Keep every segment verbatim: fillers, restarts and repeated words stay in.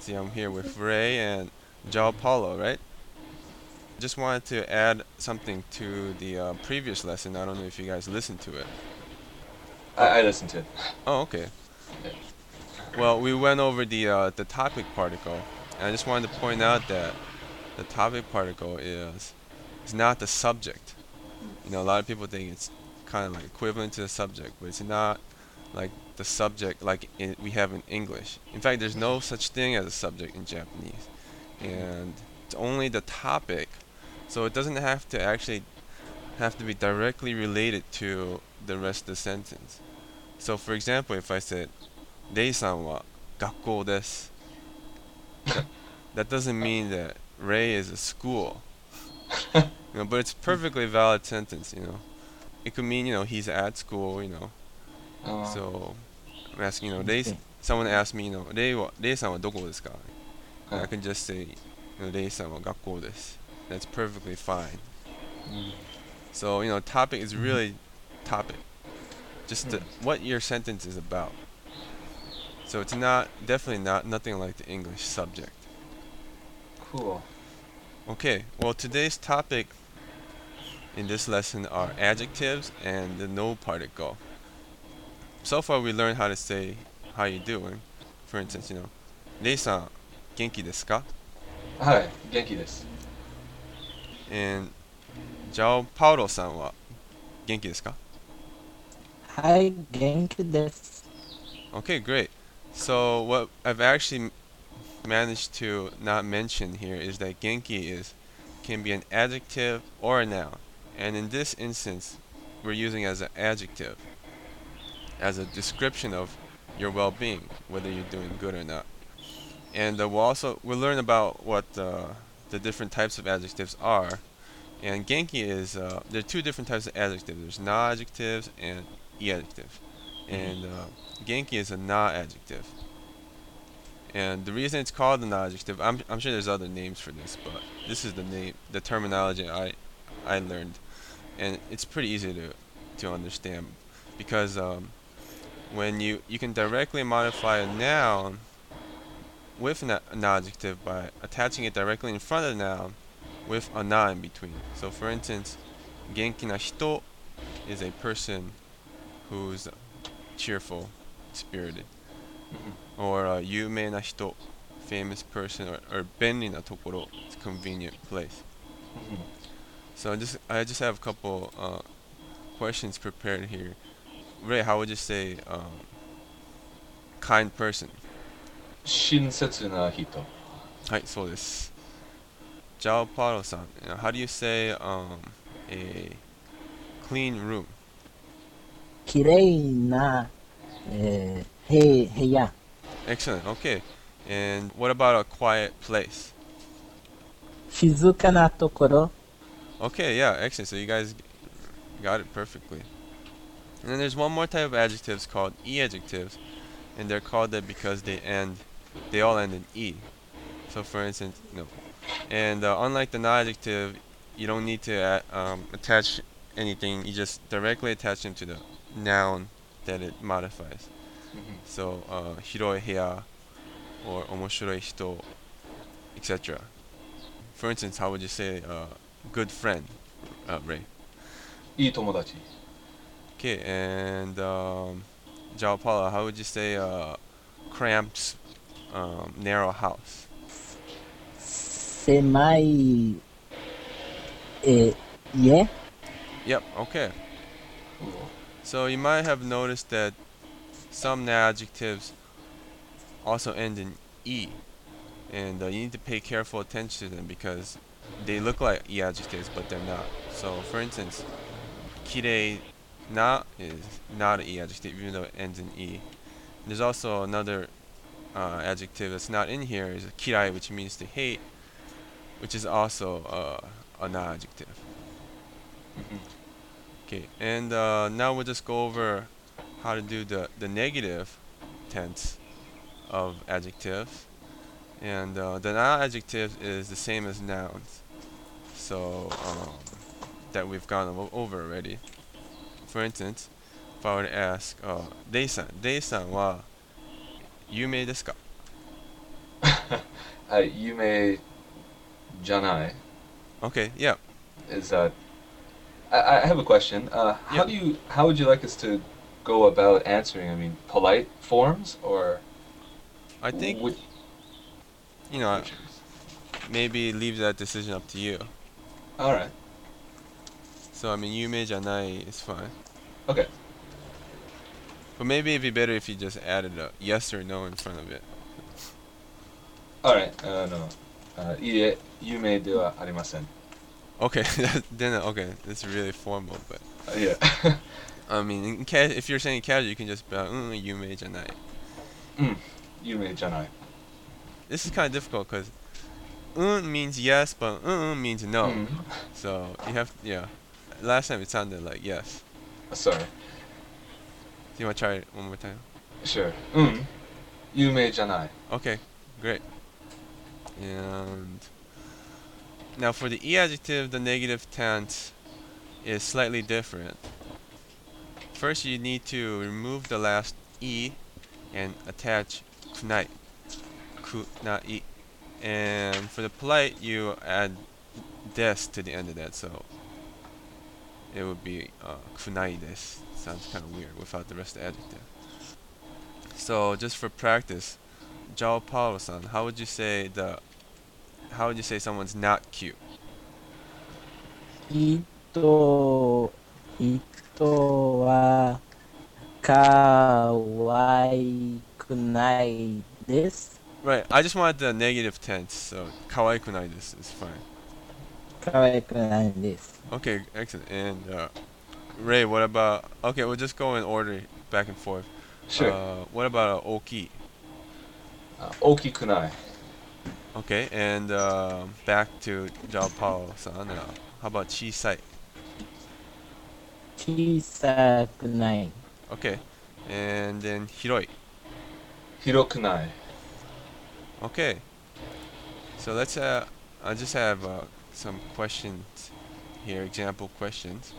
See, I'm here with Ray and Jao Paulo, right? Just wanted to add something to the uh, previous lesson. I don't know if you guys listened to it. I, I listened to it. Oh, okay. Yeah. Well, we went over the uh, the topic particle, and I just wanted to point out that the topic particle is is not the subject. You know, a lot of people think it's kind of like equivalent to the subject, but it's not like the subject like in, we have in English. In fact, there's no such thing as a subject in Japanese, and it's only the topic. So it doesn't have to actually have to be directly related to the rest of the sentence. So for example, if I said, Rei-san wa gakkou desu, that, that doesn't mean that Ray is a school. You know, but it's perfectly valid sentence, you know. It could mean, you know, he's at school, you know. Uh, So I'm asking, you know, Rei, Okay. someone asked me, you know, Rei wa, Rei-san wa doko desu ka? And I uh, can just say, you know, Rei-san wa gakkou desu. That's perfectly fine. mm, So, you know, topic is Mhm. really topic. Just the, mm. what your sentence is about. So it's not, definitely not, nothing like the English subject. Cool. Okay, well today's topic in this lesson are adjectives and the no particle. So far we learned how to say how you doing. For instance, you know, Rei-san, genki desu ka? はい、元気です。 And Jao Paulo-san wa genki desu ka? Hi, genki desu. Okay, great. So what I've actually managed to not mention here is that genki is can be an adjective or a noun. And in this instance, we're using it as an adjective, as a description of your well-being, whether you're doing good or not. And uh, we'll also we'll learn about what uh, the different types of adjectives are. And genki is uh, there are two different types of adjectives. There's na adjectives and e adjective. And uh, genki is a na adjective. And the reason it's called an adjective, I'm I'm sure there's other names for this, but this is the name, the terminology I I learned, and it's pretty easy to to understand because um, when you you can directly modify a noun with an, an adjective by attaching it directly in front of the noun with a na in between. So for instance, genki na hito is a person who's cheerful, spirited. Or uh, yume na hito, famous person, or, or benri na tokoro, it's a convenient place. So I just I just have a couple uh, questions prepared here. Ray, how would you say um, kind person? 親切な人。 はい、そうです。Jao Paro-san, you know, how do you say um, a clean room? きれいな、えー、部部屋。 Excellent. Okay. And what about a quiet place? 静かなところ。 Okay, yeah, excellent. So you guys got it perfectly. And then there's one more type of adjectives called e-adjectives, and they're called that because they end, they all end in e. So for instance, no. And uh, unlike the non-adjective, you don't need to add, um, attach anything. You just directly attach them to the noun that it modifies. So uh, hiroi heya or omoshiroi hito, et cetera. For instance, how would you say uh, good friend, uh, Ray? いい友達。 Okay, and um, Jao Paula, how would you say uh, cramped, um, narrow house? 狭い、え家。 Yep, okay. So you might have noticed that some adjectives also end in e, and uh, you need to pay careful attention to them because they look like e adjectives, but they're not. So, for instance, kirei na is not an e adjective, even though it ends in e. There's also another uh, adjective that's not in here is kirai, which means to hate, which is also uh, a na adjective. Okay, and uh, now we'll just go over how to do the, the negative tense of adjectives. And uh, the noun adjective is the same as nouns. So, um, that we've gone o- over already. For instance, if I were to ask, uh, Dei-san, Dei-san wa yume desu ka? はい、夢じゃない Okay, yeah. is that I, I have a question. Uh, how Yeah. do you how would you like us to go about answering? I mean, polite forms or I think, which, you know, which maybe leave that decision up to you. All right. So, I mean, yume janai is fine. Okay. But maybe it'd be better if you just added a yes or no in front of it. All right. Uh, no. Uh, いいえ、夢ではありません。 Okay, then, okay, that's really formal, but, Uh, yeah. I mean, in ca- if you're saying casual, you can just be like, mm, yume janai. うん。夢じゃない。 This is kind of difficult because un means yes, but mm means no. うん。 So, you have, yeah. Last time it sounded like yes. Sorry. Do you want to try it one more time? Sure. うん。夢じゃない。 Okay, great. And now for the e adjective, the negative tense is slightly different. First, you need to remove the last e and attach kunai. Kunai. And for the polite, you add des to the end of that, so it would be uh, kunai des. Sounds kind of weird without the rest of the adjective. So just for practice, Jao Paulo-san, how would you say the how would you say someone's not cute? 人、人はかわいくないです。 Right, I just wanted the negative tense, so kawaiikunai desu is fine. かわいくないです。 Okay, excellent. And uh, Ray, what about? Okay, we'll just go in order, back and forth. Sure. Uh, what about uh, oki? あ大きくない。 Okay, and uh, back to Jao Paulo-san. Uh, how about chisai? 小さくない。 Okay, and then hiroi. 広くない。 Okay, so let's. Uh, I just have uh, some questions here, example questions.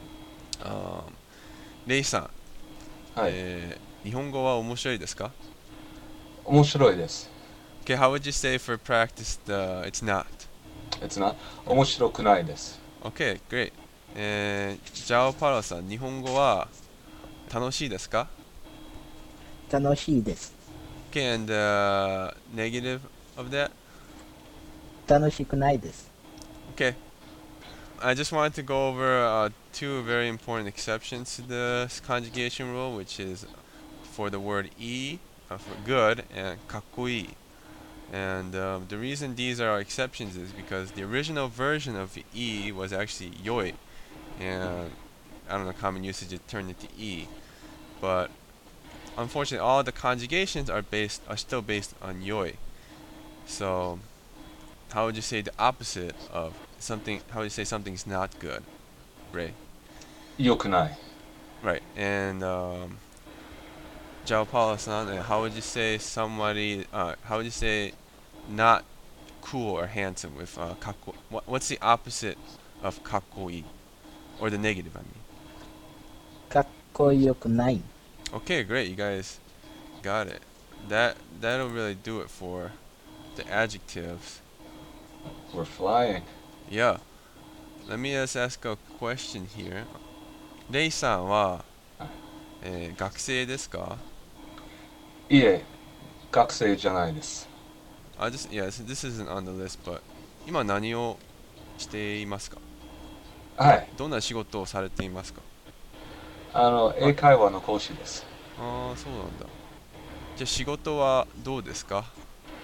Um, Rei-san, はい。 えー日本語は面白いですか? 面白いです。 Okay, how would you say for practice the it's not? It's not 面白くないです。 Okay, great. えー、ジャオパロさん、日本語は楽しいですか? 楽しいです。 Okay, and uh, negative of that? 楽しくないです。 Okay. I just wanted to go over uh, two very important exceptions to this conjugation rule, which is for the word e, uh, for good, and kakui. And um, the reason these are exceptions is because the original version of e was actually yoi, and I don't know, common usage it turned into e. But unfortunately, all the conjugations are based are still based on yoi. So, how would you say the opposite of something? How would you say something's not good, Ray? 良くない。 Right. And um, Jao Paulo-san, uh, how would you say somebody? Uh, how would you say not cool or handsome with uh, kakko? What, what's the opposite of kakkoi, or the negative? I mean. かっこよくない。 Okay, great. You guys got it. That that'll really do it for the adjectives. We're flying. Yeah. Let me just ask a question here. レイさんは、えー学生ですか? いえ、学生じゃないです。 I just yeah, this, this isn't on the list, but 今何をしていますか? はい。 どんな仕事をされていますか? あの、英会話の講師です。 ああ、そうなんだ。じゃあ仕事はどうですか?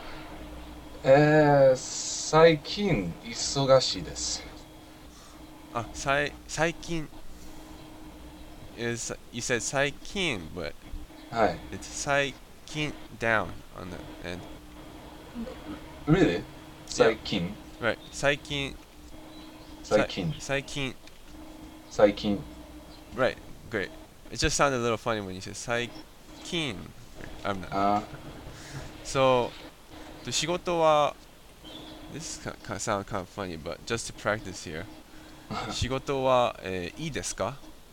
えー、最近忙しいです。 あ、さい最近 is you said 最近 but はい。 it's 最近 down on the end. Really? 最近 Right. 最近最近最近最近 Right. Great. It just sounded a little funny when you said 最近 I'm not. あ So, the 仕事は this kind of sound kind of funny, but just to practice here. 仕事は、えーいいですか?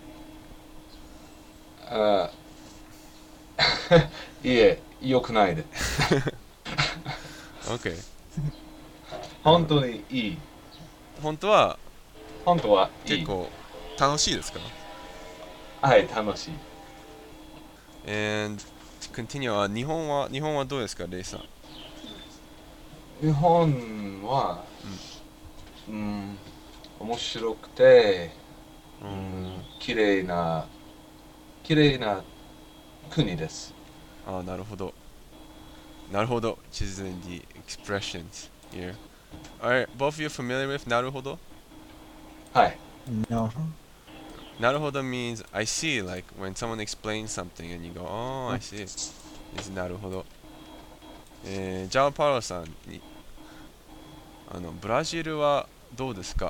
あいえ、良くないです。 Okay. 本当にいい。 本当は本当はいい。 結構楽しいですか？ はい、楽しい。 And to continue, あ日本は日本はどうですか、レイさん？ 日本は、うん、面白くて、 ううんん、綺麗な、綺麗な国です。 あなるほど。なるほど choosing the expressions here. Alright, both of you familiar with なるほど? はい。 No. なるほど means I see, like when someone explains something and you go, oh, I see. Is なるほど。えー、ジャオパロさんに、あの、ブラジルはどうですか？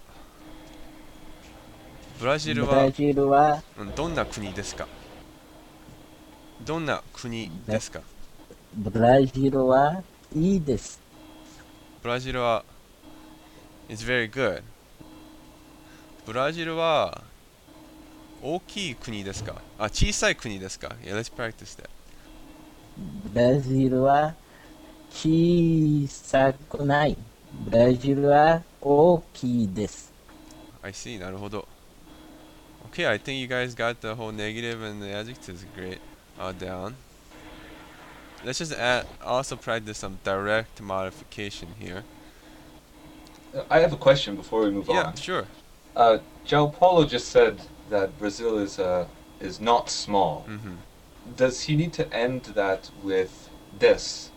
ブラジルは、 ブラジルは、 うんどんな国ですか？どんな国ですか？ ブラジルはいいです。 ブラジルは is very good. ブラジルは大きい国ですか？あ、小さい国ですか？ Yeah, let's practice that. ブラジルは小さくない。ブラジルは大きいです。 I see, なるほど。Okay, I think you guys got the whole negative and the adjectives great uh, down. Let's just add, also practice some direct modification here. I have a question before we move Yeah, on. sure. Uh, João Paulo just said that Brazil is uh, is not small. Mm-hmm. Does he need to end that with this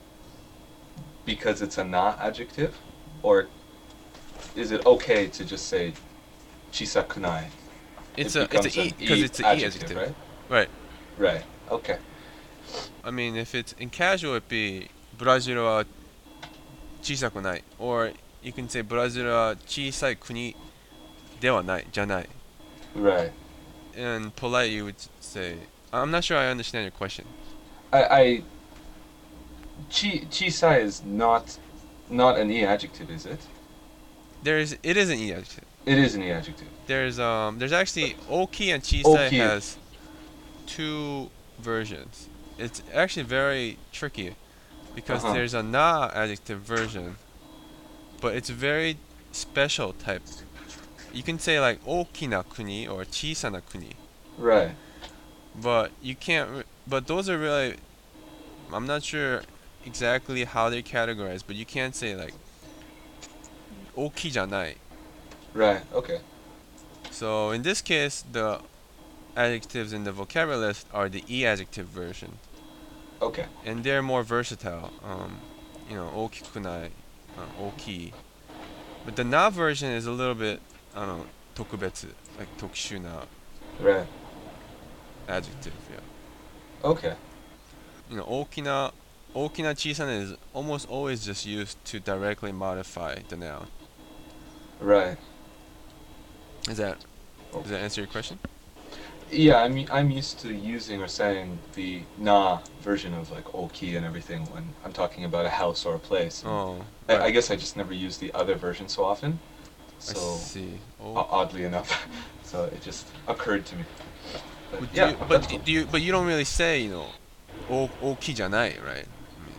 because it's a na adjective, or is it okay to just say chisakunai? It's It a it's becomes a e an because e it's an e adjective, adjective, right? right? Right. Okay. I mean, if it's in casual, it'd be ブラジルは小さくない or you can say ブラジルは小さい国ではないじゃない Right. and polite you would say I'm not sure I understand your question. I, I chi chisai is not not an e adjective, is it? There's it is an e adjective. It is an e adjective. There's um there's actually oki and chisai Oki. has two versions. It's actually very tricky because Uh-huh. there's a na adjective version, but it's very special type. You can say like okina kuni or chisana kuni, Right. but you can't. Re- but those are really. I'm not sure exactly how they're categorized, but you can't say like oki janai. Right. Okay. So in this case, the adjectives in the vocabulary list are the e adjective version, Okay. and they're more versatile. Um, you know, okikunai, uh, oki. But the na version is a little bit, I don't know, tokubetsu, like tokushu na Right. adjective. Yeah. Okay. You know, okina, okina chisana is almost always just used to directly modify the noun. Right. Is that does that answer your question? Yeah, I mean, I'm used to using or saying the na version of like oki and everything when I'm talking about a house or a place. And Oh, I, I right. guess I just never use the other version so often. I So see. o- Oh. oddly enough, so it just occurred to me. But But do yeah, you, that's but cool. do you, but you don't really say, you know, o oki janai, right?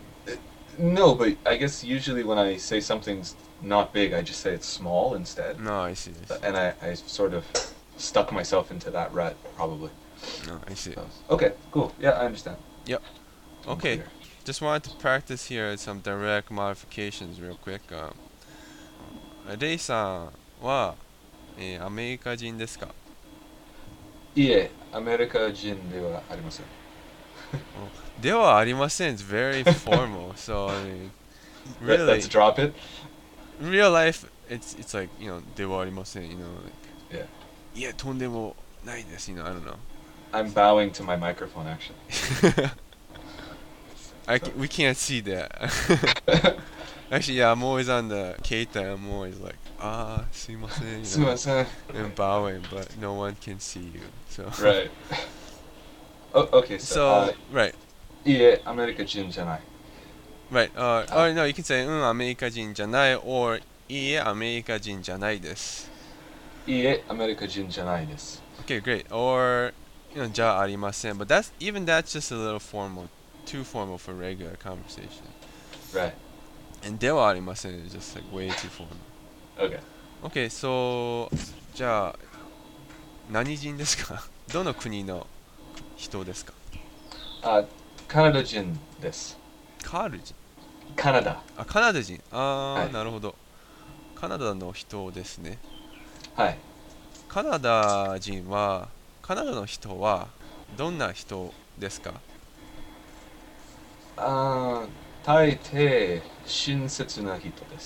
No, but I guess usually when I say something's not big, I just say it's small instead. No, I see. I see. And I, I sort of stuck myself into that rut, probably. No, I see. So, okay, cool. Yeah, I understand. Yep. I'm Okay. clear. Just wanted to practice here some direct modifications real quick. Um, レイさんは、えーアメリカ人ですか？ いえ、アメリカ人ではありません。 ではありません It's very formal. So I mean, Let- really, Let's drop it. in real life, it's it's like you know ではありません You know, like Yeah. いやとんでもないです You know, I don't know. I'm bowing to my microphone, actually. I ca- we can't see that. Actually, yeah, I'm always on the keita. I'm always like, ah, すいません you know, すみません。 and bowing, but no one can see you. So Right. Oh, okay, so, so uh, right. いえ、アメリカ人じゃない。 Right. Uh, Ah. or no, you can say うんアメリカ人じゃない or いいえアメリカ人じゃないです。 いえ、アメリカ人じゃないです。 Okay, great. Or you know じゃありません but that's even that's just a little formal, too formal for regular conversation. Right. And ではありません is just like way too formal. Okay. Okay, so じゃあ何人ですか？どの国の人ですか？ Uh, カナダ人です。 カール人。 カナダ。 あ、カナダ人。あー、 はいなるほど。カナダの人ですね。 はい。 カナダ人は、カナダの人はどんな人ですか？ あー大抵親切な人です。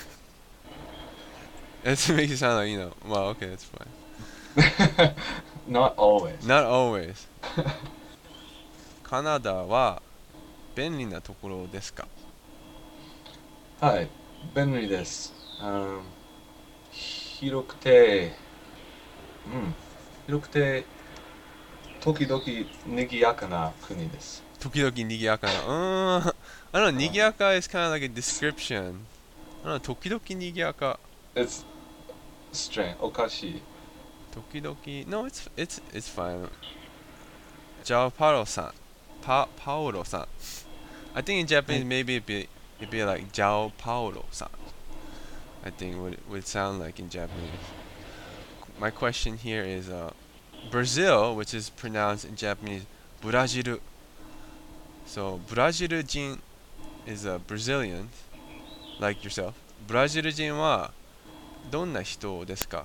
It makes you sound like, you know, well, okay, that's fine. Not always. Not always. カナダは便利なところですか？ はい。便利です。あ広くて、うん。広くて、時々賑やかな国です。 時々賑やかな。うーん。I don't know, 賑やか is kind of like a description. I don't know, 時々賑やか。 It's strange. おかしい。 時々 No, it's, it's, it's fine. ジャオパロさん。パ、パオロさん。I think in Japanese maybe it'd be, it'd be like ジャオパオロさん. I think would would sound like in Japanese. My question here is uh, Brazil, which is pronounced in Japanese ブラジル. So ブラジル人 is a Brazilian, like yourself. ブラジル人はどんな人ですか？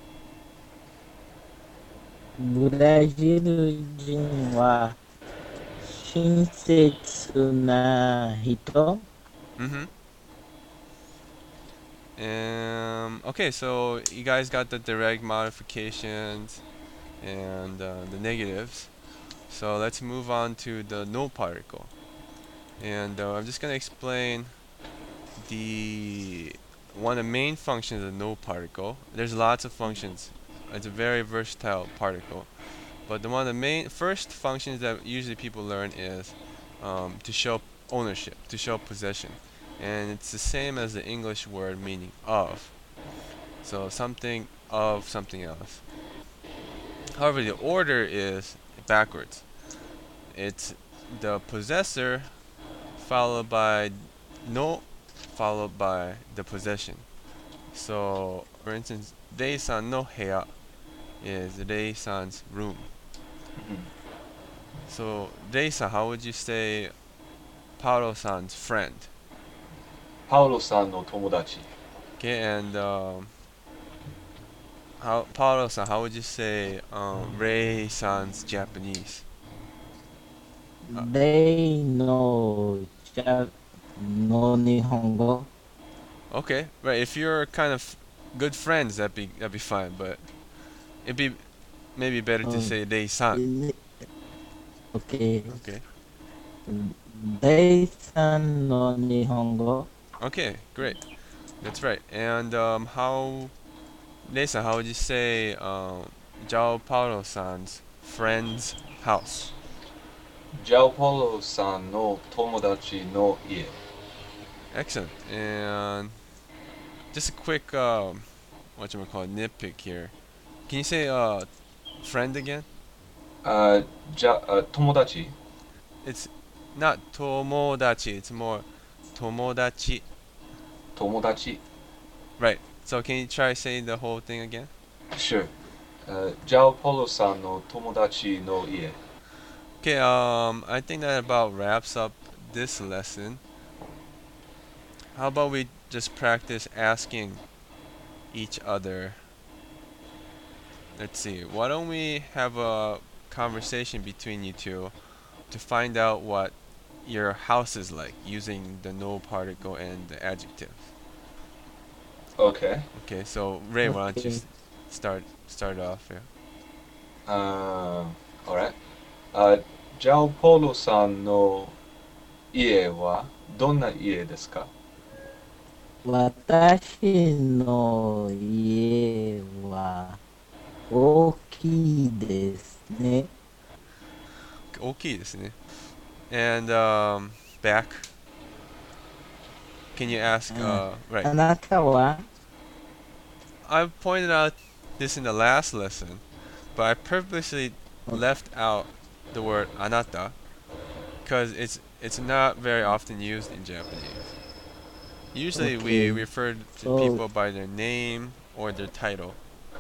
ブラジル人は親切な人。 Mm-hmm. Um, okay, so you guys got the direct modifications and uh, the negatives. So let's move on to the no particle. And uh, I'm just going to explain the one of the main functions of no particle. There's lots of functions. It's a very versatile particle. But the one of the main first functions that usually people learn is um, to show ownership, to show possession. And it's the same as the English word meaning of. So something of something else. However, the order is backwards. It's the possessor followed by no followed by the possession. So, for instance, Rei-san no heya is Rei-san's room. Mhm. So, Rei-san, how would you say Paolo-san's friend? パウロさんの友達。 Okay, and um, how Paolo-san, how would you say um, Rei-san's Japanese? レイのじゃの日本語。 Okay, right. If you're kind of good friends, that'd be that'd be fine. But it'd be maybe better to Um, say Rei-san. OK。 Okay. レイさんの日本語。 Okay, great. That's right. And um, how, Rei-san, how would you say um, Jao Paolo-san's friend's house? ジャオポロさんの友達の家。 Excellent. And just a quick, um, what you call nitpick here. Can you say uh, friend again? あじゃあ友達 It's not tomodachi. It's more tomodachi. 友達 Right. So can you try saying the whole thing again? Sure. あジャオポロさんの友達の家。 Okay. Um, I think that about wraps up this lesson. How about we just practice asking each other? Let's see. Why don't we have a conversation between you two to find out what your house is like using the no particle and the adjective. Okay. Okay, so Ray, why don't you Okay. s- start start off here? Uh, alright. あジャオポロさんの家はどんな家ですか？ 私の家は大きいですね。 Okay, ですね. And um, back. Can you ask? Uh, あ right. なたは I pointed out this in the last lesson, but I purposely left out the word "あなた" because it's it's not very often used in Japanese. あ So Usually we Okay. refer to So, people by their name or their title.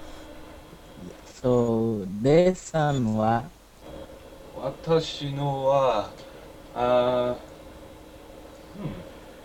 so, レイさんは、 私のは、あー、うん、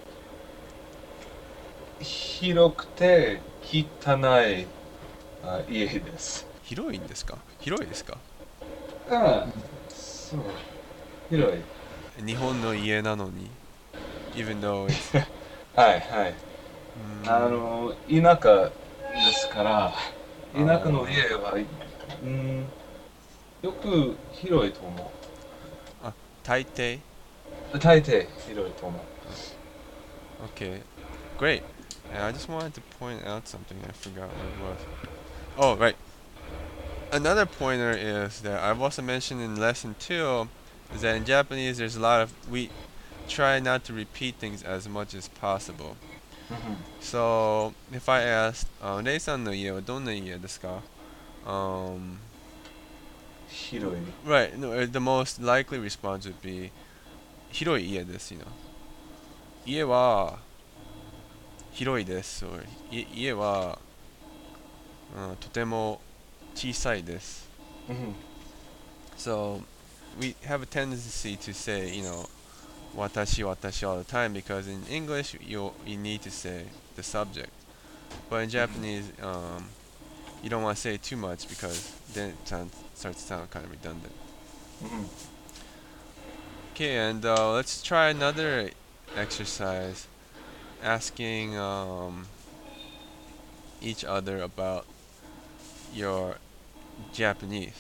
広くて汚いあ家です。 広いんですか？広いですか？ ああ、そう、広い。 日本の家なのに even though it's はいはい。 うあーんの、田舎ですから、田舎のあ家は、うん、よく広いと思ーあ大抵う。大抵広いと思う。 Okay, great. And I just wanted to point out something. I forgot what it was. Oh, right. Another pointer is that I've also mentioned in lesson two is that in Japanese there's a lot of we try not to repeat things as much as possible. So if I asked, uh, Rei-san no ie wa donna ie desu ka? Um, 広い。 right. No, uh, the most likely response would be 広い家です you know. 家は広いです or い家は、うん、とても小さいです Mhm. So we have a tendency to say, you know, watashi watashi all the time because in English you you need to say the subject. But in Japanese, um, you don't want to say too much because then it sounds, starts to sound kind of redundant. Mhm. Okay, and uh, let's try another exercise asking um, each other about your Japanese.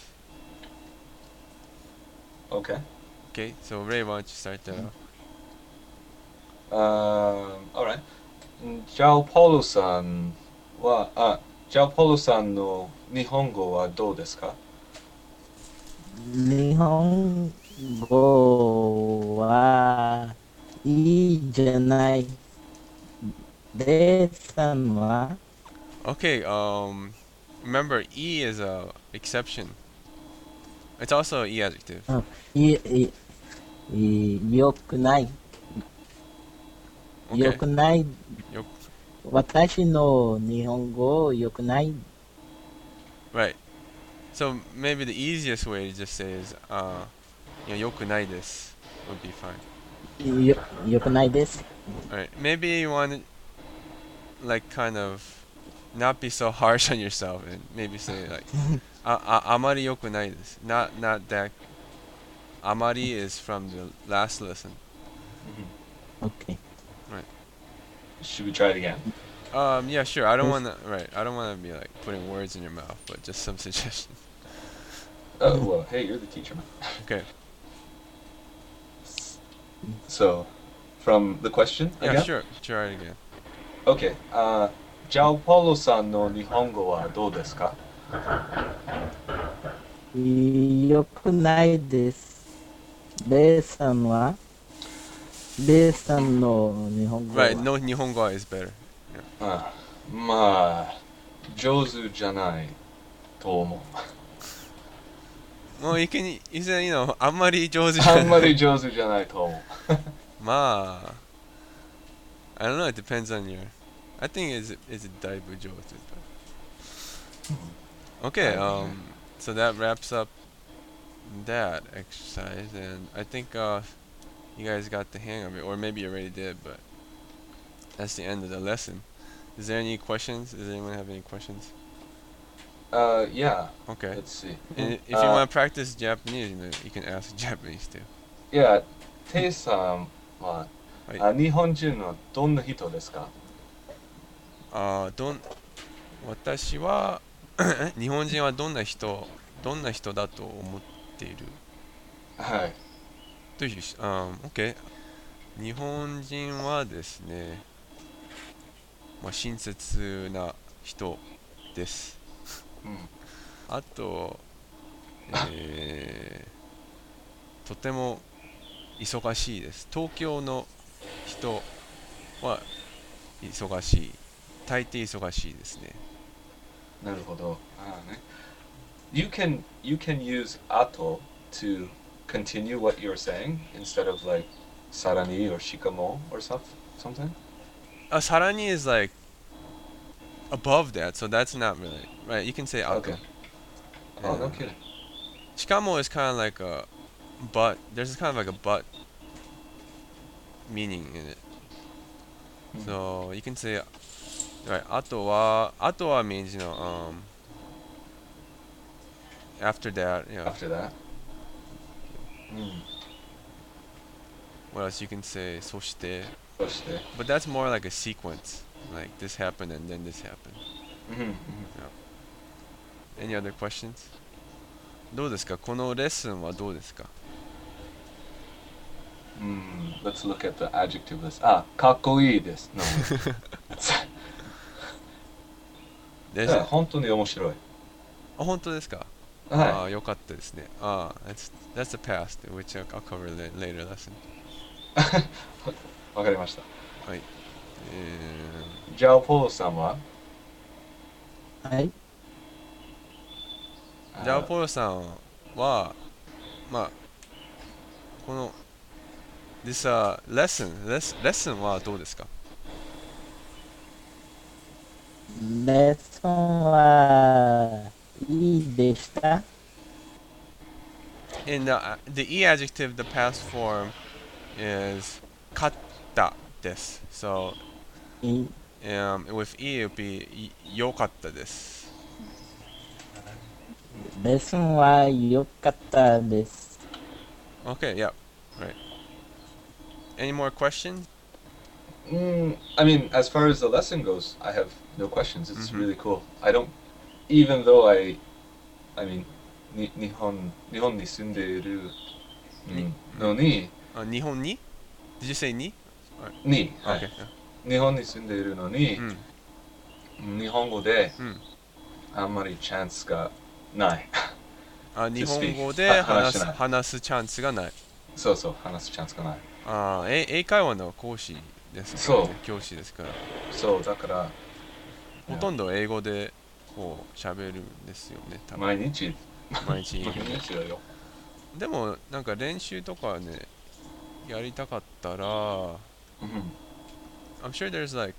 Okay. Okay, so Ray, why don't you start that off? Um, alright. じゃあ、ポロさんは、あ、じゃあ、ポロさんの日本語はどうですか？ 日本語はいいじゃない。レイさんは Okay, um, remember E is a exception. It's also an E adjective. いいいよくない。よ Okay. くない。 Yo- 私の日本語よくない。 right. So maybe the easiest way to just say is, uh, you know, yokunai desu would be fine. よよくないです。 Alright. Maybe you want to, like, kind of not be so harsh on yourself and maybe say, like, a- a- amari yokunai desu. Not, not that. Amari is from the last lesson. Okay. Should we try it again? Um, yeah, sure. I don't Yes. want to, right. I don't want to be, like, putting words in your mouth, but just some suggestions. Oh, well, hey, you're the teacher, man. Okay. So, from the question Yeah, again? sure. Try it again. Okay. あ、じゃあ、ポロさんの日本語はどうですか？ よくないです。レイさんはレイさんの日本語は Right. No Nihongo is better. あ、まあ、上手じゃないと思う。 Well, you can, you said, you know, あんまり上手じあゃない。 んまり上手じゃないと思う。 まあ I don't know, it depends on your I think it's it's a daibu jozu. Okay, um so that wraps up that exercise and I think uh you guys got the hang of it or maybe you already did, but that's the end of the lesson. Is there any questions? Does anyone have any questions? Uh, yeah. Okay. Let's see. And if you Uh, want to practice Japanese, you know, you can ask Japanese too. いや、テイさんは、 はいあ、日本人のどんな人ですか？ あーどん私は日本人はどんな人どんな人だと思っているはい。 というし、um, OK 日本人はですね、まあ、親切な人ですうん。 あと、えー、とても忙しいです東京の人は忙しい大抵忙しいですねなるほど。ああね。You can you can use ato to continue what you're saying instead of like sarani or shikamo or stuff something. a sarani is like above that, so that's not really right. You can say ato. Okay. Oh, no Yeah. kidding. Shikamo is kind of like a but. There's kind of like a but meaning in it. Hmm. So you can say right. Ato wa ato wa means you know um after that. You know After that. Hmm. what else you can say そして Soして. but that's more like a sequence. Like this happened and then this happened. Mhm, mhm. Any other questions? どうですかこのレッスンはどうですか Hmm. Let's look at the adjective list. Ah, かっこいいです. No. でいや本当に面白い。 あ本当ですかはい。 ああよかったですねああ that's, that's the past which I'll I'll cover la- later lesson わかりました。 はいえじゃあ、ポールさんははい。 ー、じゃあポールさんはまあこの this、uh, lesson レッスレッスンはどうですかレッスンはいいでした。 In the, uh, the e adjective, the past form is 勝ったです so い um, with e it would be いよかったですレッスンは良かったです。 Okay, yeah, right. Any more questions? Mm, I mean, as far as the lesson goes, I have no questions. It's Mhm. really cool. I don't, even though I, I mean, ni, 日本日本に住んでいる、うん、のに、 Uh, 日本に Did you say にに、はい Okay. 日本に住んでいるのに、 うん日本語でうんあんまりチャンスがない。 あ日本語 speak では話す話せない話すチャンスがないそうそう、話すチャンスがない。 あーえ英会話の講師ですから、ねそう、 教師ですからそう、だから、 ほとんど英語でこう喋るんですよね多分毎日、 毎日毎日だよ。 でもなんか練習とかねやりたかったらうん、 I'm sure there's like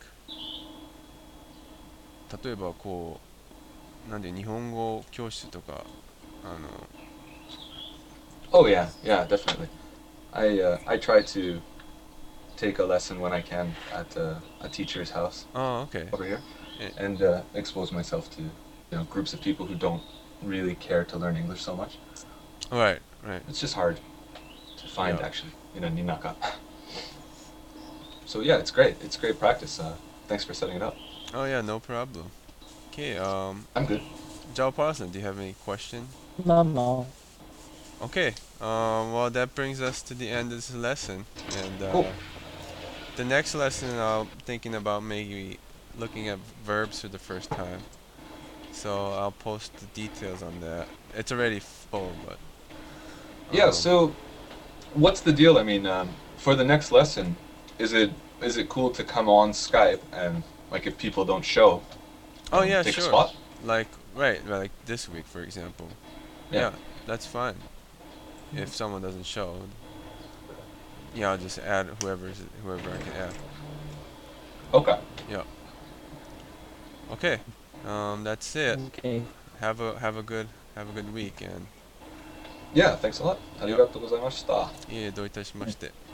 例えばこうなんで日本語教室とかあの Oh yeah, yeah, definitely. I uh, I try to take a lesson when I can at uh, a teacher's house ああ OK over here, Eh. and uh, expose myself to you know groups of people who don't really care to learn English so much. Right right It's just hard to find Yeah. actually, you know, ninaka. So yeah, it's great. It's great practice. Uh, thanks for setting it up. Oh yeah no problem Okay um I'm good. Zhao Parson do you have any question No, no. Okay um well that brings us to the end of this lesson and uh, Cool. the next lesson I'm thinking about maybe looking at verbs for the first time so I'll post the details on that it's already full but Yeah. um, So, what's the deal? I mean, um, for the next lesson, is it is it cool to come on Skype and like if people don't show, oh um, yeah take sure a spot? like right like this week for example Yeah. yeah that's fine if someone doesn't show yeah I'll just add whoever's whoever I can add Okay. okay um that's it Okay. have a have a good have a good week and Yeah. Thanks a lot. ありがとうございました。 いえどういたしまして